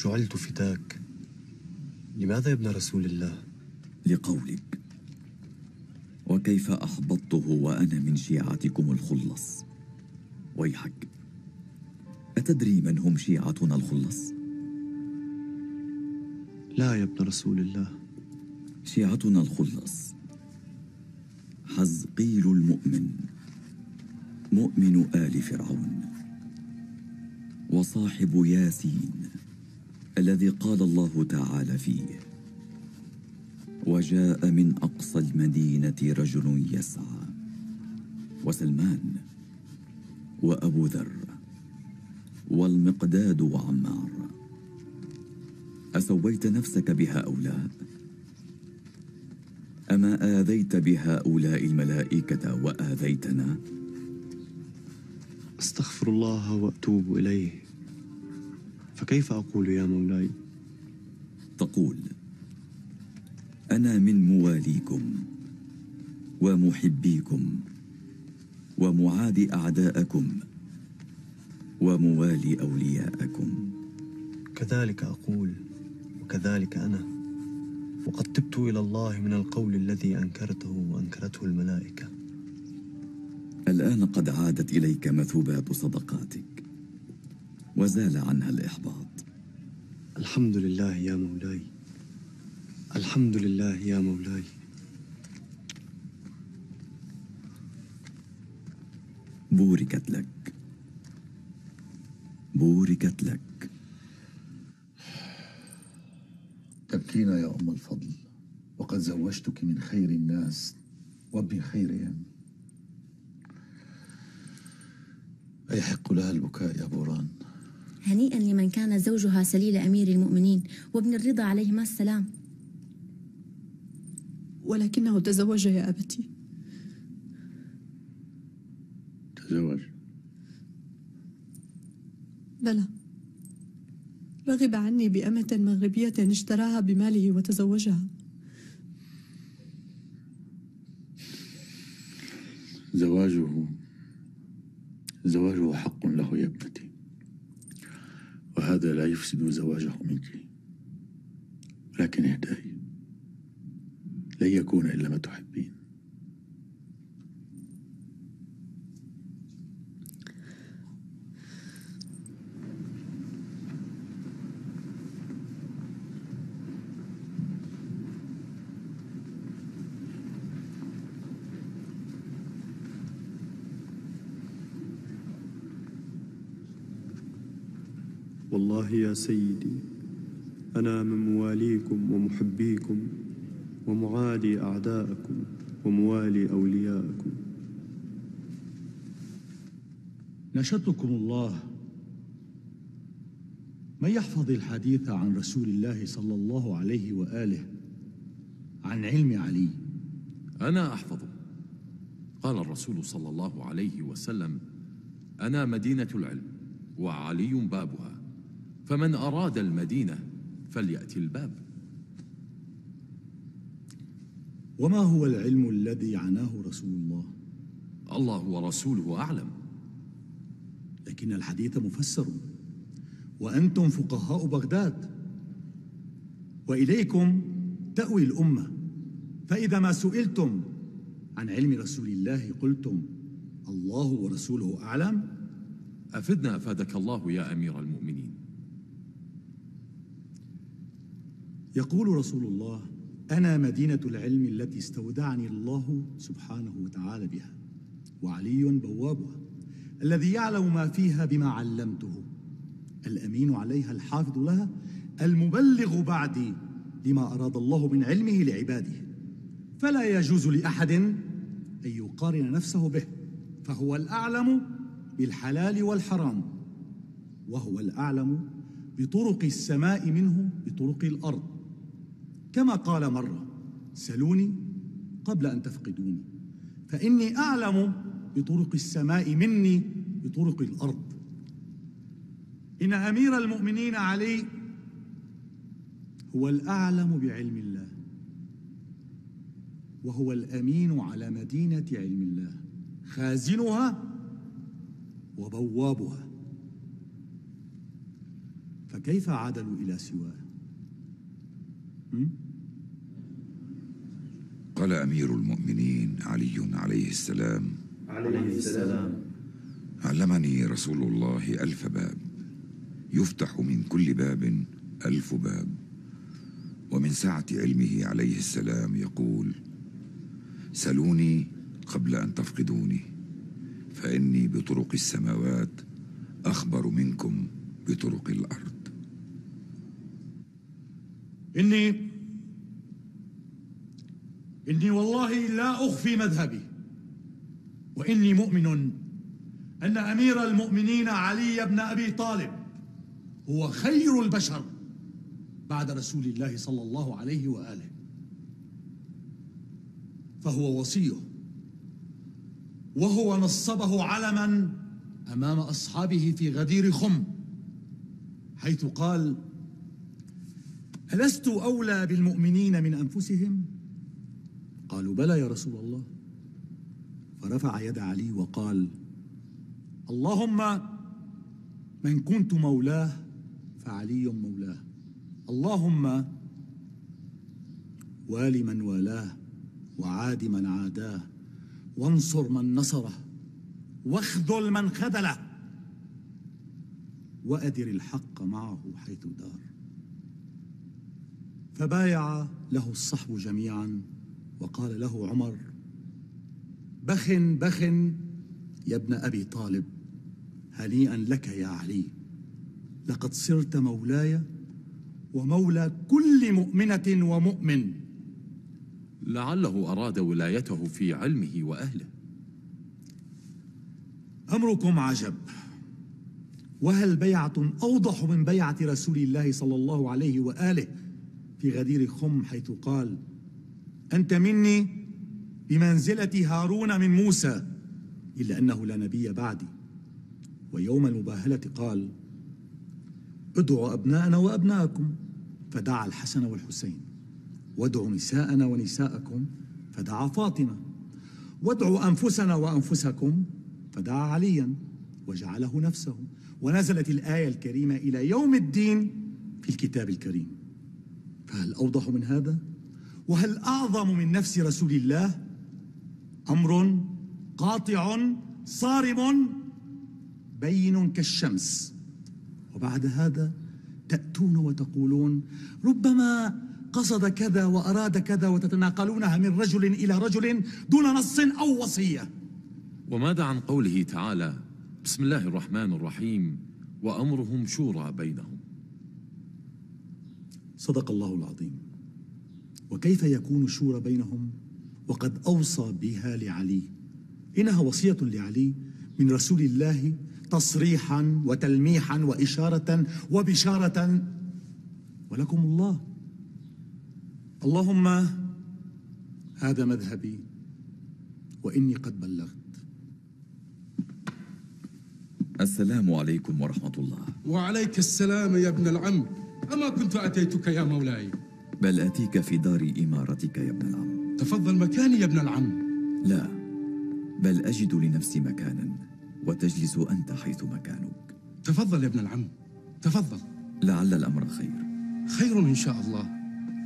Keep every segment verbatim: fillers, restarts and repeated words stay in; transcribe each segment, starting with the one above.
جعلت فداك. لماذا يا ابن رسول الله؟ لقولك: وكيف أحبطته وأنا من شيعتكم الخلص. ويحك، أتدري من هم شيعتنا الخلص؟ لا يا ابن رسول الله. شيعتنا الخلص حزقيل المؤمن، مؤمن آل فرعون، وصاحب ياسين الذي قال الله تعالى فيه: وجاء من أقصى المدينة رجل يسعى، وسلمان، وأبو ذر، والمقداد، وعمار. أسويت نفسك بهؤلاء؟ أما آذيت بهؤلاء الملائكة وآذيتنا؟ أستغفر الله وأتوب إليه. فكيف أقول يا مولاي؟ تقول: أنا من مواليكم ومحبيكم ومعادي أعداءكم وموالي أولياءكم. كذلك أقول، وكذلك أنا، وقد تبت إلى الله من القول الذي أنكرته وأنكرته الملائكة. الآن قد عادت إليك مثوبات صدقاتك وزال عنها الإحباط. الحمد لله يا مولاي، الحمد لله يا مولاي. بوركت لك، بوركت لك. تبكين يا أم الفضل، وقد زوجتك من خير الناس وابن خيرهم. أيحق لها البكاء يا بوران؟ هنيئا لمن كان زوجها سليل أمير المؤمنين وابن الرضا عليهما السلام. ولكنه تزوج يا أبتي. تزوج؟ بلى، رغب عني بأمة مغربية اشتراها بماله وتزوجها. زواجه زواجه حق له يا ابنتي، وهذا لا يفسد زواجه منك. ولكن اهدئي، لن يكون إلا ما تحبين. والله يا سيدي، أنا من مواليكم ومحبيكم ومعادي أعداءكم وموالي أولياءكم. نشدكم الله. من يحفظ الحديث عن رسول الله صلى الله عليه وآله عن علم علي؟ أنا أحفظه. قال الرسول صلى الله عليه وسلم: أنا مدينة العلم وعلي بابها، فمن أراد المدينة فليأتي الباب. وما هو العلم الذي عناه رسول الله؟ الله ورسوله أعلم. لكن الحديث مفسر، وأنتم فقهاء بغداد، وإليكم تأوي الأمة. فإذا ما سئلتم عن علم رسول الله قلتم: الله ورسوله أعلم. أفدنا أفادك الله يا أمير المؤمنين. يقول رسول الله: أنا مدينة العلم التي استودعني الله سبحانه وتعالى بها، وعلي بوابها الذي يعلم ما فيها بما علمته، الأمين عليها الحافظ لها، المبلغ بعدي لما أراد الله من علمه لعباده. فلا يجوز لأحد أن يقارن نفسه به، فهو الأعلم بالحلال والحرام، وهو الأعلم بطرق السماء منه بطرق الأرض، كما قال مرة: سلوني قبل أن تفقدوني، فإني أعلم بطرق السماء مني بطرق الأرض. إن أمير المؤمنين علي هو الأعلم بعلم الله، وهو الأمين على مدينة علم الله، خازنها وبوابها. كيف عادلوا إلى سواه؟ م? قال أمير المؤمنين علي عليه السلام عليه السلام علمني رسول الله ألف باب، يفتح من كل باب ألف باب. ومن سعة علمه عليه السلام يقول: سلوني قبل أن تفقدوني، فإني بطرق السماوات أخبر منكم بطرق الأرض. إني إني والله لا أخفي مذهبي، وإني مؤمن أن أمير المؤمنين علي بن أبي طالب هو خير البشر بعد رسول الله صلى الله عليه وآله، فهو وصيه، وهو نصبه علما أمام أصحابه في غدير خم، حيث قال: ألست أولى بالمؤمنين من أنفسهم؟ قالوا: بلى يا رسول الله. فرفع يد علي وقال: اللهم من كنت مولاه فعلي مولاه، اللهم وال من والاه وعاد من عاداه، وانصر من نصره، واخذل من خذله، وأدر الحق معه حيث دار. فبايع له الصحب جميعا، وقال له عمر: بخ بخ يا ابن أبي طالب، هنيئا لك يا علي، لقد صرت مولاي ومولى كل مؤمنة ومؤمن. لعله أراد ولايته في علمه وأهله. أمركم عجب، وهل بيعة أوضح من بيعة رسول الله صلى الله عليه وآله في غدير خم، حيث قال: أنت مني بمنزلة هارون من موسى، إلا أنه لا نبي بعدي. ويوم المباهلة قال: ادعوا أبناءنا وأبناءكم، فدعا الحسن والحسين، وادعوا نساءنا ونساءكم، فدعا فاطمة، وادعوا أنفسنا وأنفسكم، فدعا عليا وجعله نفسه. ونزلت الآية الكريمة إلى يوم الدين في الكتاب الكريم. فهل أوضح من هذا؟ وهل أعظم من نفس رسول الله؟ أمر قاطع صارم بين كالشمس. وبعد هذا تأتون وتقولون ربما قصد كذا وأراد كذا، وتتناقلونها من رجل إلى رجل دون نص أو وصية. وماذا عن قوله تعالى: بسم الله الرحمن الرحيم، وأمرهم شورى بينهم؟ صدق الله العظيم. وكيف يكون شورى بينهم وقد أوصى بها لعلي؟ إنها وصية لعلي من رسول الله، تصريحا وتلميحا وإشارة وبشارة. ولكم الله. اللهم هذا مذهبي وإني قد بلغت. السلام عليكم ورحمة الله. وعليك السلام يا ابن العم. أما كنت أتيتك يا مولاي؟ بل أتيك في دار إمارتك يا ابن العم. تفضل مكاني يا ابن العم. لا، بل أجد لنفسي مكانا، وتجلس أنت حيث مكانك. تفضل يا ابن العم، تفضل. لعل الأمر خير. خير إن شاء الله.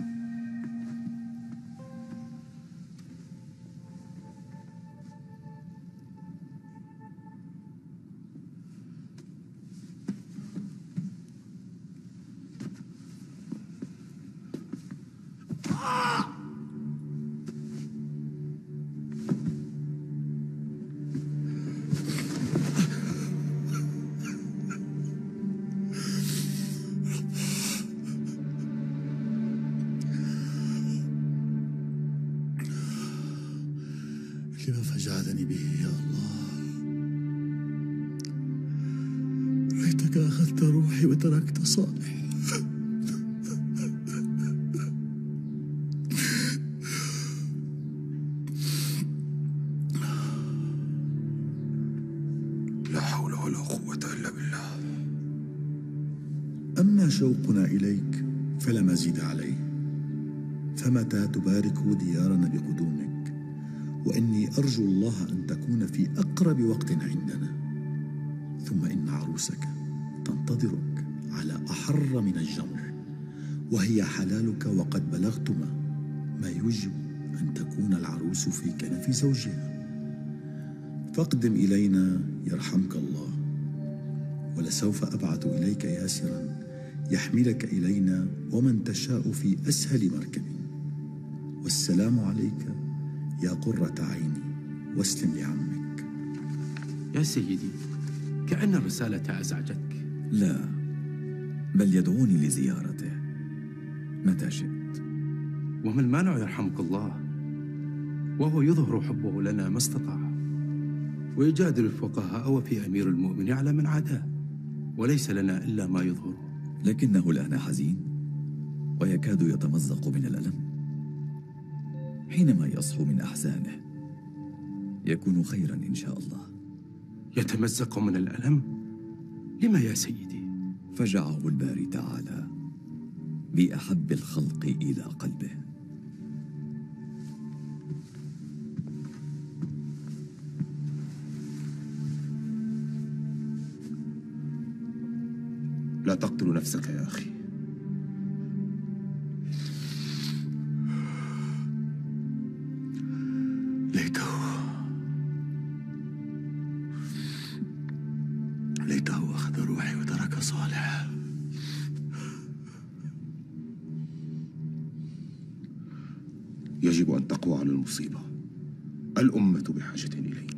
لما فجعتني به يا الله؟ ريتك أخذت روحي وتركت صالح. لا حول ولا قوة إلا بالله. أما شوقنا إليك فلا مزيد عليه، فمتى تبارك ديارنا بقدومك؟ وإني أرجو الله أن تكون في أقرب وقت عندنا، ثم إن عروسك تنتظرك على أحر من الجمر، وهي حلالك وقد بلغتما ما يوجب أن تكون العروس في كنف زوجها. فاقدم إلينا يرحمك الله، ولسوف أبعث إليك ياسرا يحملك إلينا ومن تشاء في أسهل مركب. والسلام عليك يا قرة عيني، واسلم لعمك. يا سيدي، كأن الرسالة أزعجتك. لا، بل يدعوني لزيارته متى شئت. وما المانع يرحمك الله؟ وهو يظهر حبه لنا ما استطاع، ويجادل الفقهاء وفي أمير المؤمنين على من عاداه، وليس لنا إلا ما يظهره. لكنه الآن حزين ويكاد يتمزق من الألم. حينما يصحو من أحزانه يكون خيرا إن شاء الله. يتمزق من الألم؟ لما يا سيدي؟ فجعه الباري تعالى بأحب الخلق إلى قلبه. لا تقتل نفسك يا أخي. ليته ليته أخذ روحي وترك صالح. يجب أن تقوى على المصيبة. الأمة بحاجة إليك.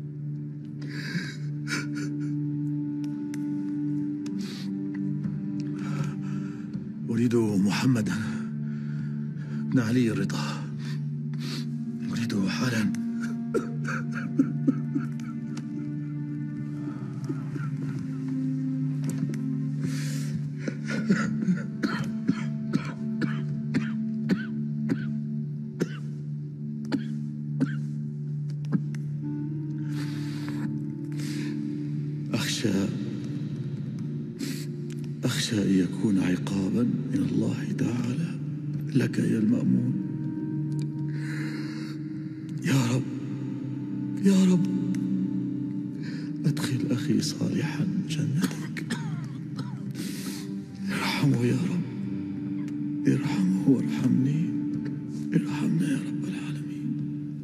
أريد محمدا بن علي الرضا، أريده حالا. أخشى أخشى أن يكون عقابا من الله تعالى لك يا المأمون. يا رب يا رب أدخل أخي صالحا جنتك. ارحمه يا رب، ارحمه وارحمني، ارحمنا يا رب العالمين.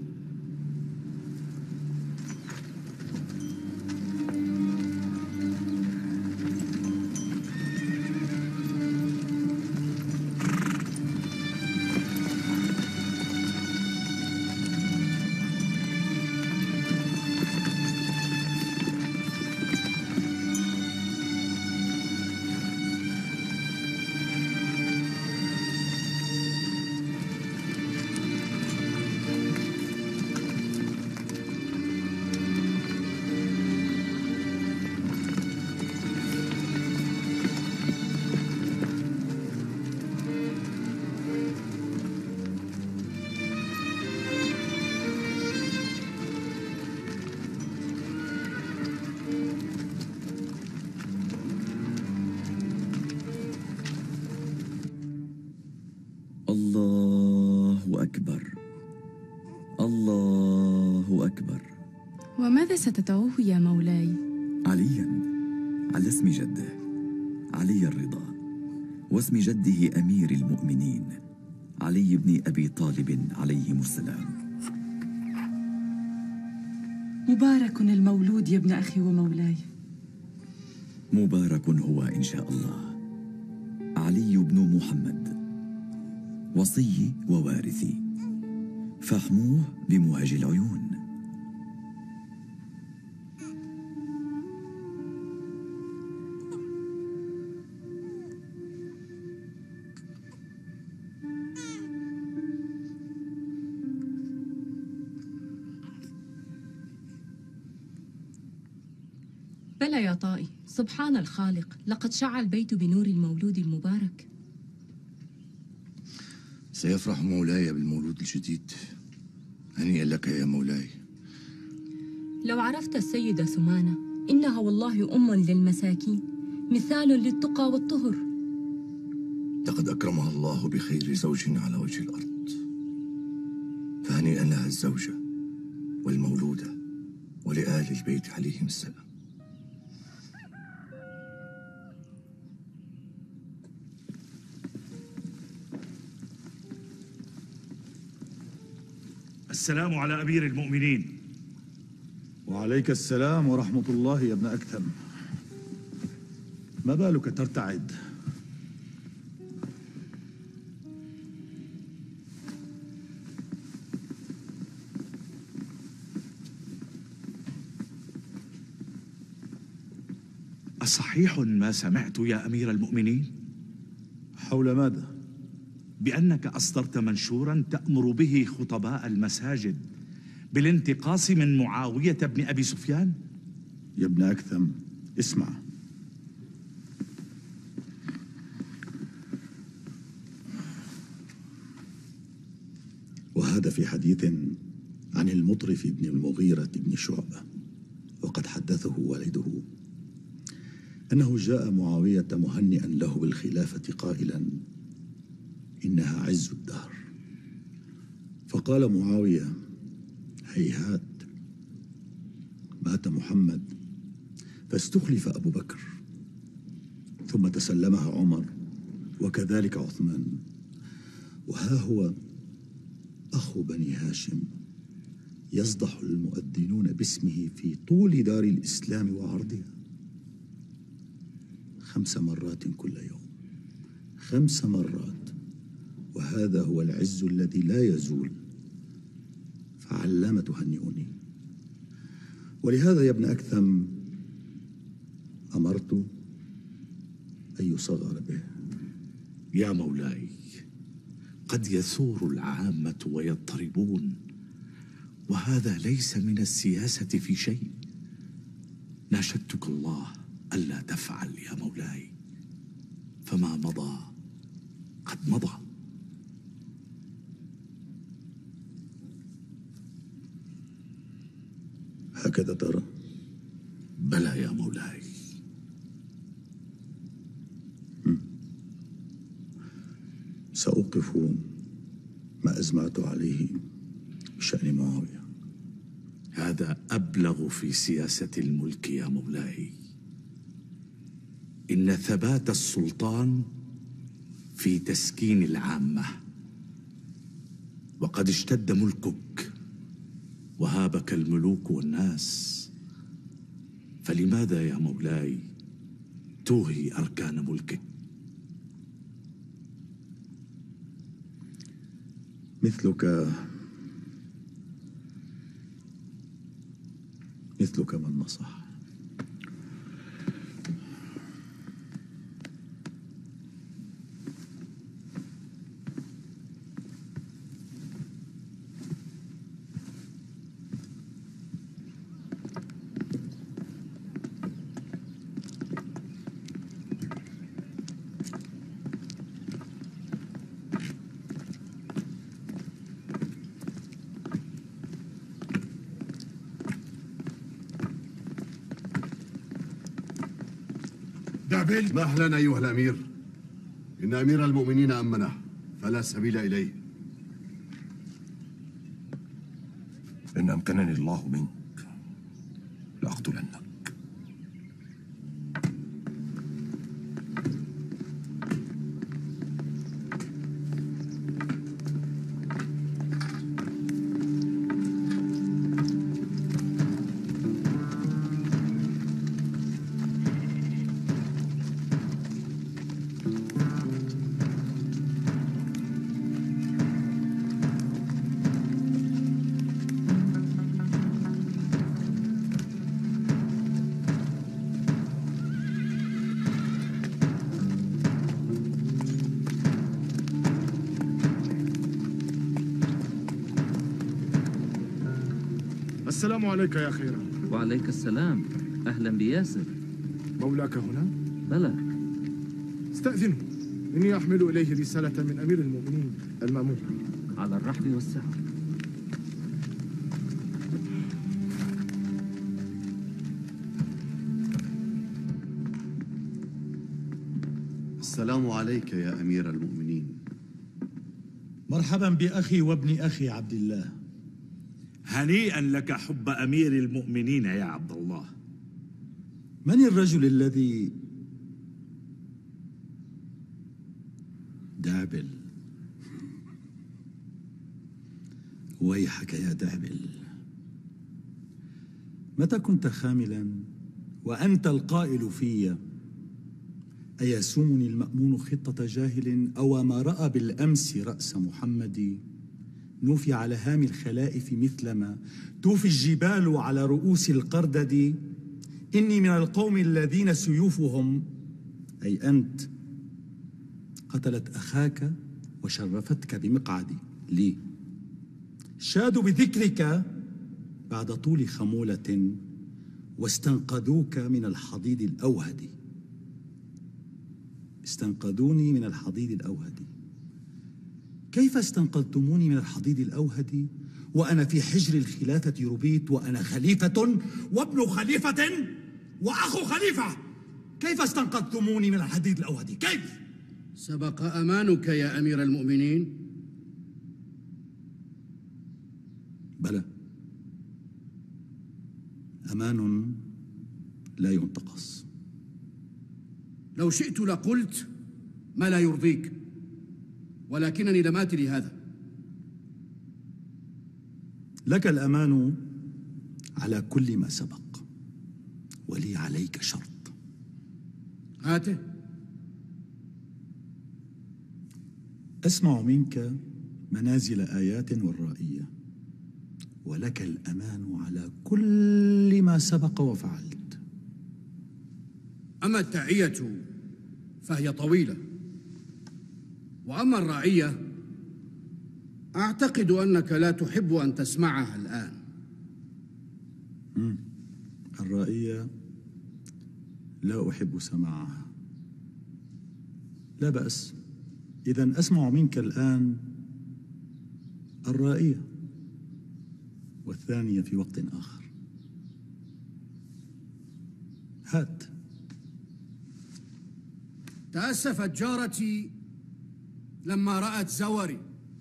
الله أكبر، الله أكبر. وماذا ستدعوه يا مولاي؟ عليا، على اسم جده علي الرضا، واسم جده أمير المؤمنين علي بن أبي طالب عليهم السلام. مبارك المولود يا ابن أخي ومولاي. مبارك هو إن شاء الله. علي بن محمد وصي ووارثي، فاحموه بمهج العيون. بلى يا طائي، سبحان الخالق، لقد شع البيت بنور المولود المبارك. سيفرح مولاي بالمولود الجديد. هنيئا لك يا مولاي. لو عرفت السيدة سمانة، إنها والله أم للمساكين، مثال للتقى والطهر. لقد أكرمها الله بخير زوج على وجه الأرض، فهنيئا لها الزوجة والمولودة ولآل البيت عليهم السلام. السلام على أمير المؤمنين. وعليك السلام ورحمة الله يا ابن أكثم. ما بالك ترتعد؟ أصحيح ما سمعت يا أمير المؤمنين؟ حول ماذا؟ بأنك أصدرت منشورا تأمر به خطباء المساجد بالانتقاص من معاوية بن أبي سفيان؟ يا ابن أكثم اسمع. وهذا في حديث عن المطرف بن المغيرة بن شعبة، وقد حدثه والده أنه جاء معاوية مهنئا له بالخلافة قائلا إنها عز الدهر. فقال معاوية هيهات، مات محمد فاستخلف أبو بكر، ثم تسلمها عمر وكذلك عثمان، وها هو أخو بني هاشم يصدح المؤذنون باسمه في طول دار الإسلام وعرضها خمس مرات كل يوم، خمس مرات، وهذا هو العز الذي لا يزول، فعلام تهنئني. ولهذا يا ابن أكثم أمرت أن يصغر به. يا مولاي، قد يثور العامة ويضطربون، وهذا ليس من السياسة في شيء. ناشدتك الله ألا تفعل يا مولاي، فما مضى قد مضى. هكذا ترى؟ بلى يا مولاي. سأوقف ما أزمعت عليه بشأن معاوية. هذا أبلغ في سياسة الملك يا مولاي. إن ثبات السلطان في تسكين العامة، وقد اشتد ملكك وهابك الملوك والناس، فلماذا يا مولاي توهي أركان ملكك؟ مثلك مثلك من نصح. مهلا أيها الأمير. إن أمير المؤمنين أمنه فلا سبيل إليه. إن أمكنني الله منك لأقتلنك. السلام عليك يا خيرا. وعليك السلام. أهلا بياسر. مولاك هنا؟ بلى. استأذنه، إني أحمل إليه رسالة من أمير المؤمنين المأمون. على الرحب والسعة. السلام عليك يا أمير المؤمنين. مرحبا بأخي وابن أخي عبد الله. هنيئا لك حب أمير المؤمنين يا عبد الله. من الرجل الذي دابل؟ ويحك يا دابل، متى كنت خاملا وأنت القائل في أيسومني المأمون خطة جاهل أو ما رأى بالأمس رأس محمد نوفي على هام الخلائف مثلما توفي الجبال على رؤوس القردد. إني من القوم الذين سيوفهم أي أنت قتلت أخاك وشرفتك بمقعدي لي، شادوا بذكرك بعد طول خمولة واستنقذوك من الحضيض الأوهد. استنقذوني من الحضيض الأوهد. كيف استنقذتموني من الحضيض الأوهد وأنا في حجر الخلافة ربيت وأنا خليفة وابن خليفة وأخو خليفة؟ كيف استنقذتموني من الحضيض الأوهد؟ كيف؟ سبق أمانك يا أمير المؤمنين. بلى، أمان لا ينتقص. لو شئت لقلت ما لا يرضيك، ولكنني لم آت لهذا. لك الأمان على كل ما سبق، ولي عليك شرط. هاته. أسمع منك منازل آيات والرائية، ولك الأمان على كل ما سبق وفعلت. أما التعية فهي طويلة، وأما الرعية أعتقد أنك لا تحب أن تسمعها الآن. مم. الرائية لا أحب سماعها. لا بأس، إذن أسمع منك الآن الرائية والثانية في وقت آخر. هات. تأسفت جارتي لما رأت زوري،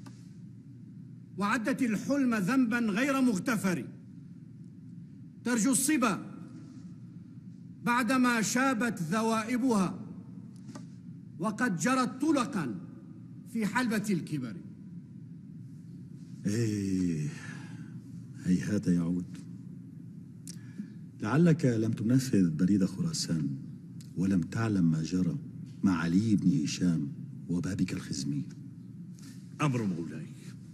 وعدت الحلم ذنبا غير مغتفر، ترجو الصبا بعدما شابت ذوائبها وقد جرت طلقا في حلبة الكبر. إيه، هيهات يعود. لعلك لم تنفذ بريد خراسان ولم تعلم ما جرى مع علي بن هشام وبابك الخزمي. أمر مولاي.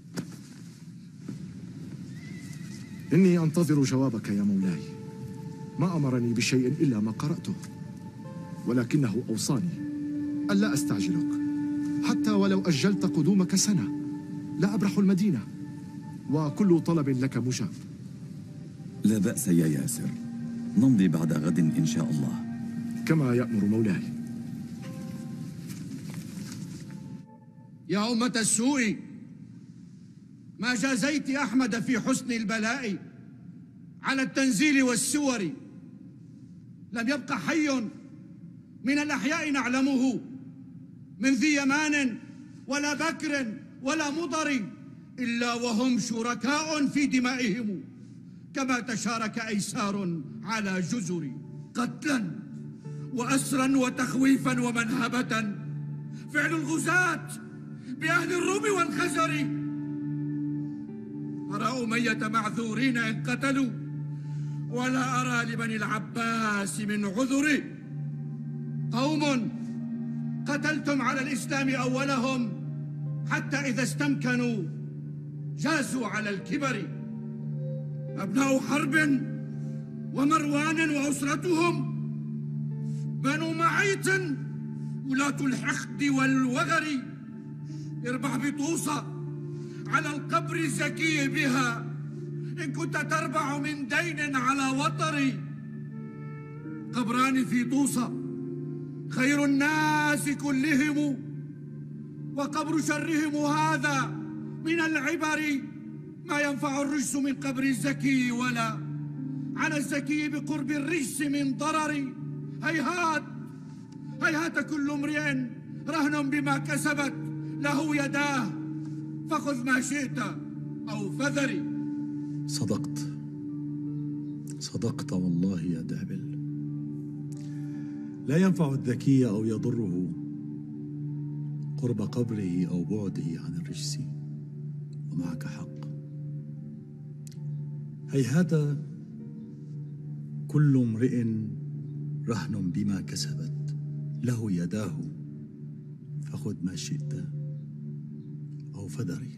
إني أنتظر جوابك يا مولاي. ما أمرني بشيء إلا ما قرأته، ولكنه أوصاني ألا أستعجلك، حتى ولو أجلت قدومك سنة لا أبرح المدينة، وكل طلب لك مجاب. لا بأس يا ياسر، نمضي بعد غد إن شاء الله. كما يأمر مولاي. يا أمة السوء، ما جازيت أحمد في حسن البلاء على التنزيل والسور. لم يبق حي من الأحياء نعلمه من ذي يمان ولا بكر ولا مضر إلا وهم شركاء في دمائهم، كما تشارك أيسار على جزر. قتلا وأسرا وتخويفا ومنهبة، فعل الغزاة بأهل الروم والخزر. أرى أمية معذورين إن قتلوا، ولا أرى لبني العباس من عذر. قوم قتلتم على الإسلام أولهم، حتى إذا استمكنوا جازوا على الكبر. أبناء حرب ومروان وأسرتهم، بنو معيط ولاة الحقد والوغر. اربح بطوسة على القبر الزكي بها، إن كنت تربع من دين على وطر. قبران في طوسة خير الناس كلهم، وقبر شرهم هذا من العبر. ما ينفع الرجس من قبر الزكي، ولا على الزكي بقرب الرجس من ضرر. هيهات هيهات كل امرئ رهن بما كسبت له يداه، فخذ ما شئت أو فذري. صدقت صدقت والله يا دابل. لا ينفع الذكي أو يضره قرب قبره أو بعده عن الرجس، ومعك حق. هيهات كل امرئ رهن بما كسبت، له يداه فخذ ما شئت أو فدري.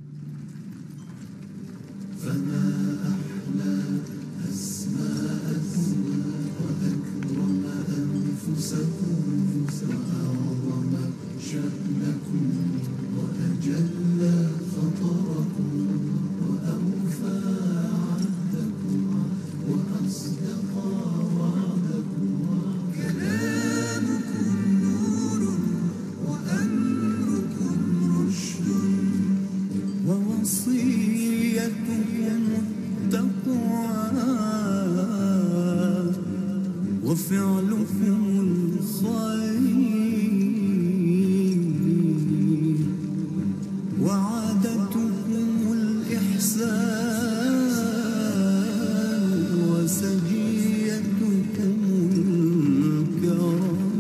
فما أحلى أسماءكم وأكرم أنفسكم وأعظم شأنكم وأجل خطركم وأوفى عهدكم وأصدق وعدكم. كلامكم نور وأمركم رشد ووصيتكم التقوى وفعلكم الخير وعادتكم الإحسان وسجيتكم الكرم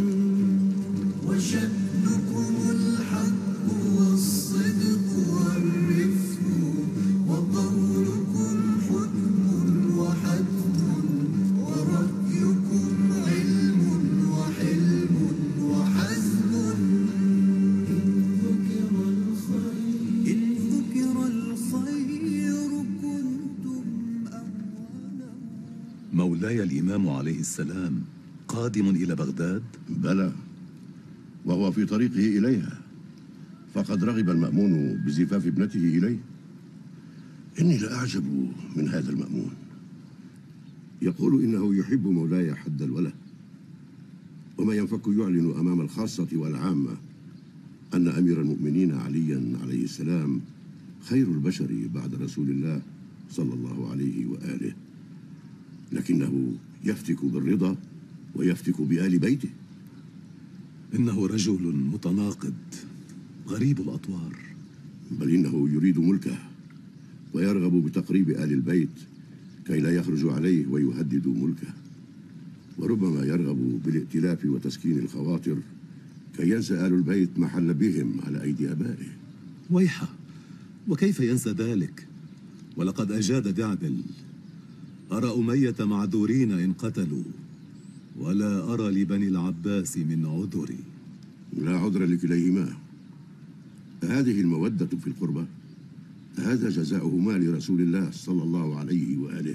وشأنكم الحق والصدق والرفق وقولكم حكم وحتم ورأيكم علم وحلم وحزم. إن ذكر الخير إن ذكر الخير كنتم أولا. مولاي الإمام عليه السلام قادم إلى بغداد؟ بلى، وهو في طريقه إليها، فقد رغب المأمون بزفاف ابنته إليه. إني لأعجب من هذا المأمون، يقول إنه يحب مولاي حد الوله، وما ينفك يعلن أمام الخاصة والعامة أن أمير المؤمنين عليا عليه السلام خير البشر بعد رسول الله صلى الله عليه وآله، لكنه يفتك بالرضا ويفتك بآل بيته. إنه رجل متناقض غريب الأطوار. بل إنه يريد ملكه ويرغب بتقريب آل البيت كي لا يخرج عليه ويهدد ملكه، وربما يرغب بالائتلاف وتسكين الخواطر كي ينسى آل البيت محل بهم على أيدي آبائه. ويحه، وكيف ينسى ذلك؟ ولقد أجاد دعبل: أرى أمية معذورين إن قتلوا، ولا أرى لبني العباس من عذر. لا عذر لكليهما. هذه المودة في القربة، هذا جزاؤهما لرسول الله صلى الله عليه وآله.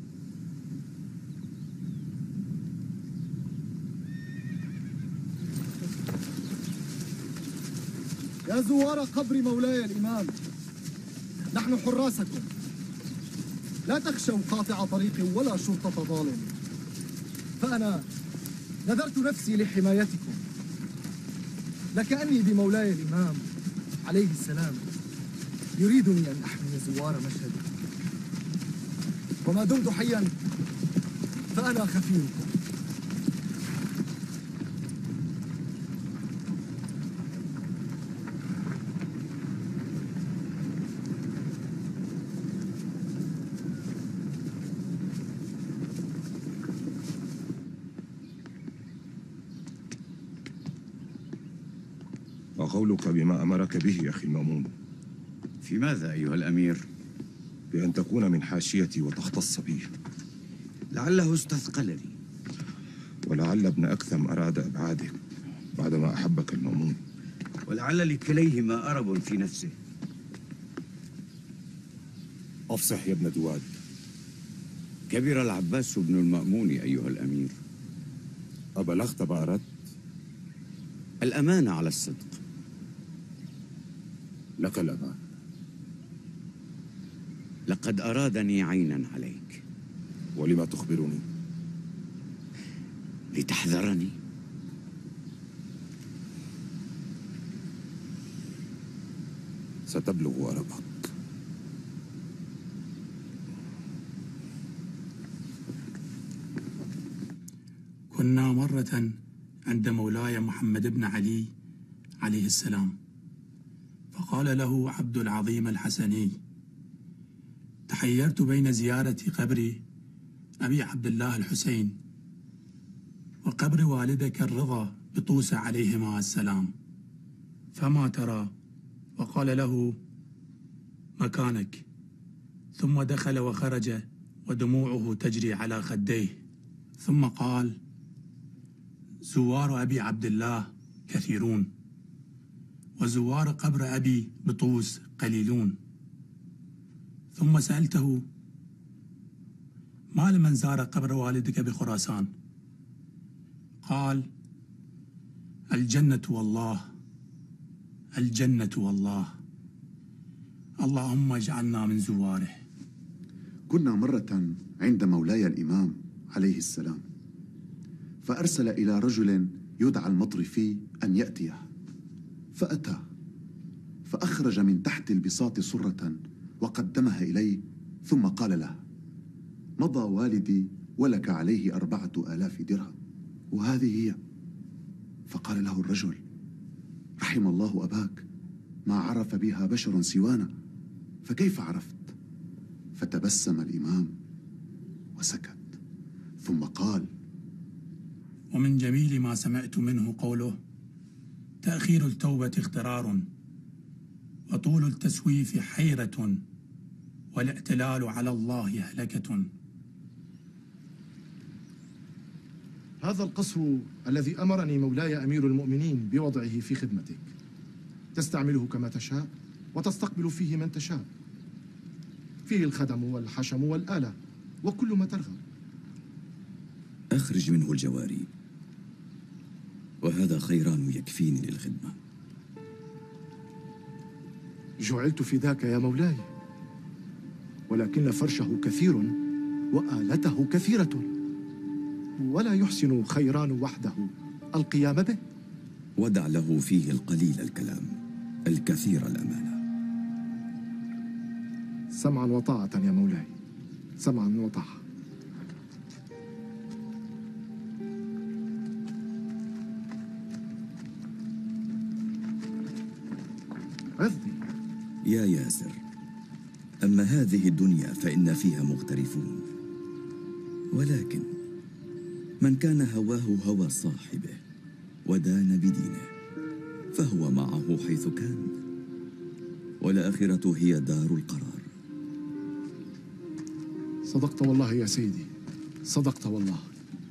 يا زوار قبر مولاي الإمام، نحن حراسكم، لا تخشوا قاطع طريق ولا شرطة ظالم، فأنا نذرت نفسي لحمايتكم، لكأني بمولاي الإمام عليه السلام يريدني أن أحمي زوار مشهد، وما دمت حيا فأنا خفيركم. وقولك بما أمرك به أخي المأمون. في ماذا أيها الأمير؟ بأن تكون من حاشيتي وتختص بي. لعله استثقلني. ولعل ابن أكثم أراد إبعادك بعدما أحبك المأمون. ولعل لكليهما أرب في نفسه. أفصح يا ابن دواد. كبر العباس بن المأمون أيها الأمير. أبلغت ما أردت؟ الأمانة على الصدق. لك الأمان. لقد أرادني عينا عليك. ولما تخبرني؟ لتحذرني. ستبلغ أربك. كنا مرة عند مولاي محمد بن علي عليه السلام، فقال له عبد العظيم الحسني: تحيرت بين زيارة قبر أبي عبد الله الحسين وقبر والدك الرضا بطوس عليهما السلام، فما ترى؟ وقال له: مكانك. ثم دخل وخرج ودموعه تجري على خديه، ثم قال: زوار أبي عبد الله كثيرون، وزوار قبر أبي بطوس قليلون. ثم سألته: ما لمن زار قبر والدك بخراسان؟ قال: الجنة والله، الجنة والله، اللهم اجعلنا من زواره. كنا مرة عند مولاي الإمام عليه السلام، فأرسل إلى رجل يدعى المطرفي أن يأتيه، فأتى فأخرج من تحت البساط صرة وقدمها إليه، ثم قال له: مضى والدي ولك عليه أربعة آلاف درهم، وهذه هي. فقال له الرجل: رحم الله أباك، ما عرف بها بشر سوانا، فكيف عرفت؟ فتبسم الإمام وسكت، ثم قال: ومن جميل ما سمعت منه قوله: تأخير التوبة اغترار، وطول التسويف حيرة، والاعتلال على الله هلكة. هذا القصر الذي أمرني مولاي أمير المؤمنين بوضعه في خدمتك، تستعمله كما تشاء وتستقبل فيه من تشاء، فيه الخدم والحشم والآلة وكل ما ترغب. أخرج منه الجواري، وهذا خيران يكفيني للخدمة. جعلت فداك يا مولاي، ولكن فرشه كثير وآلته كثيرة، ولا يحسن خيران وحده القيام به. ودع له فيه القليل الكلام الكثير الأمانة. سمعا وطاعة يا مولاي، سمعا وطاعة. عظني يا ياسر، أما هذه الدنيا فإن فيها مغترفون، ولكن من كان هواه هوى صاحبه ودان بدينه فهو معه حيث كان، والآخرة هي دار القرار. صدقت والله يا سيدي، صدقت والله.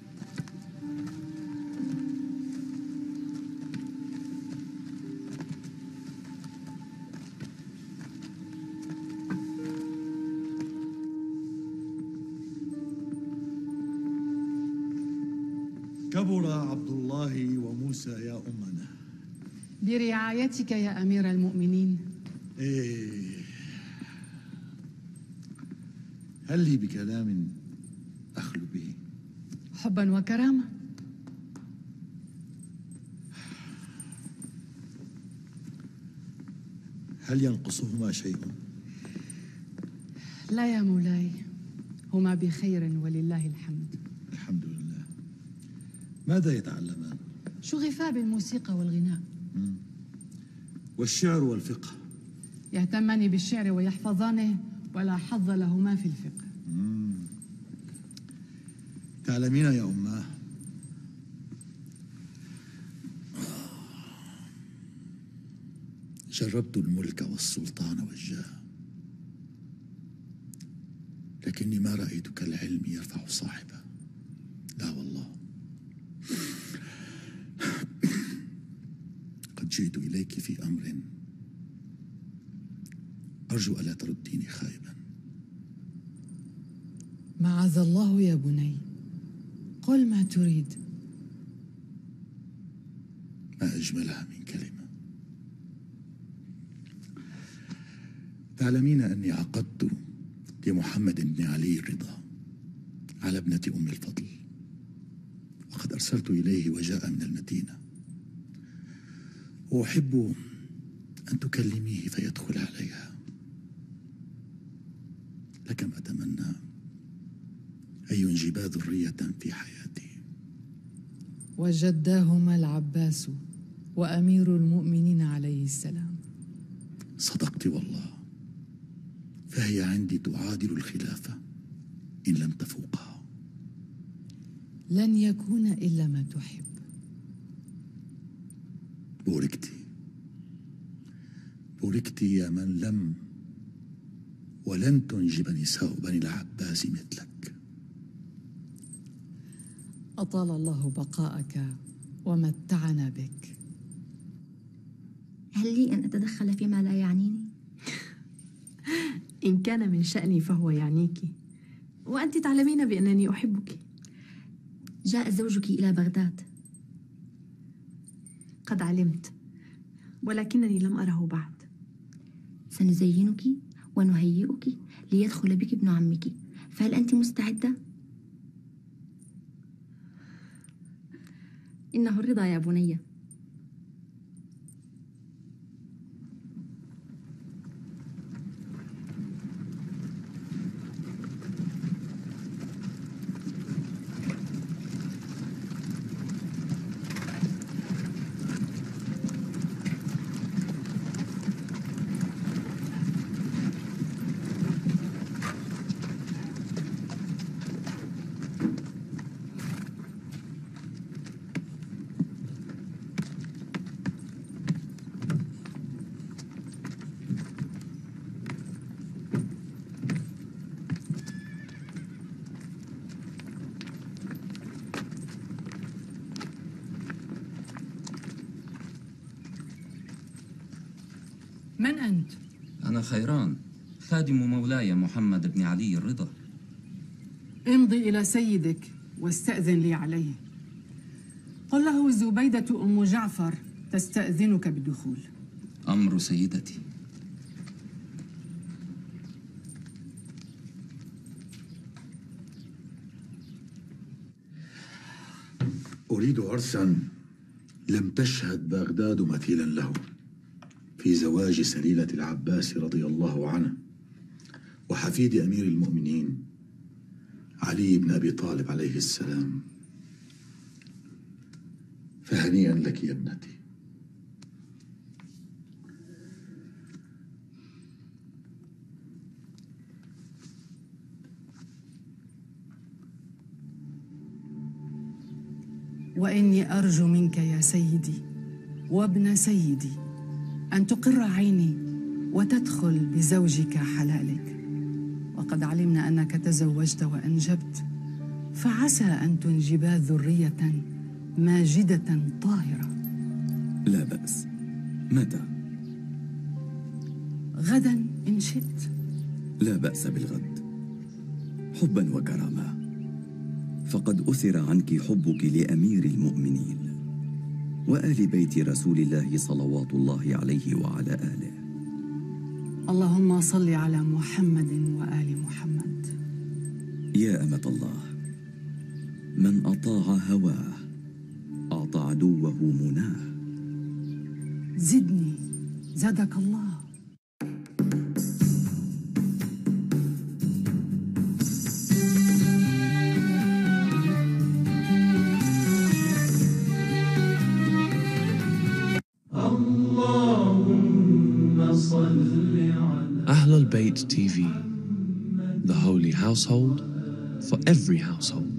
كبر عبد الله وموسى يا أمنا. برعايتك يا أمير المؤمنين. إيه، هل لي بكلام أخلو به؟ حبا وكرامة. هل ينقصهما شيء؟ لا يا مولاي، هما بخير ولله الحمد. الحمد لله. ماذا يتعلمان؟ شغفا بالموسيقى والغناء. مم. والشعر والفقه؟ يهتمان بالشعر ويحفظانه، ولا حظ لهما في الفقه. مم. تعلمين يا أماه، جربت الملك والسلطان والجاه، لكني ما رأيت كالعلم يرفع صاحبه. لا والله، قد جئت إليك في أمر أرجو ألا ترديني خائبا. معاذ الله يا بني، قل ما تريد. ما أجملها من كلمة. تعلمين أني عقدت لمحمد بن علي الرضا على ابنة أم الفضل، وقد أرسلت إليه وجاء من المدينة، وأحب أن تكلميه فيدخل عليها. لكم أتمنى أن ينجبا ذرية في حياتي. وجداهما العباس وأمير المؤمنين عليه السلام. صدقت والله، فهي عندي تعادل الخلافة إن لم تفوقها. لن يكون إلا ما تحب. بوركتي بوركتي يا من لم ولن تنجب نساء بني العباس مثلك. أطال الله بقاءك ومتعنا بك. هل لي أن أتدخل فيما لا يعنيني؟ إن كان من شأني فهو يعنيك، وأنت تعلمين بأنني أحبك. جاء زوجك إلى بغداد. قد علمت، ولكنني لم أره بعد. سنزينك ونهيئك ليدخل بك ابن عمك، فهل أنت مستعدة؟ إنه الرضا يا بني. من أنت؟ أنا خيران، خادم مولاي محمد بن علي الرضا. امضي إلى سيدك واستأذن لي عليه. قل له زبيدة أم جعفر تستأذنك بالدخول. أمر سيدتي. أريد عرسا لم تشهد بغداد مثيلا له، في زواج سليلة العباس رضي الله عنه وحفيد أمير المؤمنين علي بن أبي طالب عليه السلام. فهنيئا لك يا ابنتي. وإني أرجو منك يا سيدي وابن سيدي أن تقر عيني وتدخل بزوجك حلالك. وقد علمنا أنك تزوجت وأنجبت، فعسى أن تنجبا ذرية ماجدة طاهرة. لا بأس. متى؟ غدا إن شئت. لا بأس بالغد، حبا وكرامة، فقد أثر عنك حبك لأمير المؤمنين وآل بيت رسول الله صلوات الله عليه وعلى آله. اللهم صل على محمد وآل محمد. يا أمة الله، من أطاع هواه أعطى عدوه مناه. زدني زادك الله. Ahlul Bayt T V, the holy household for every household.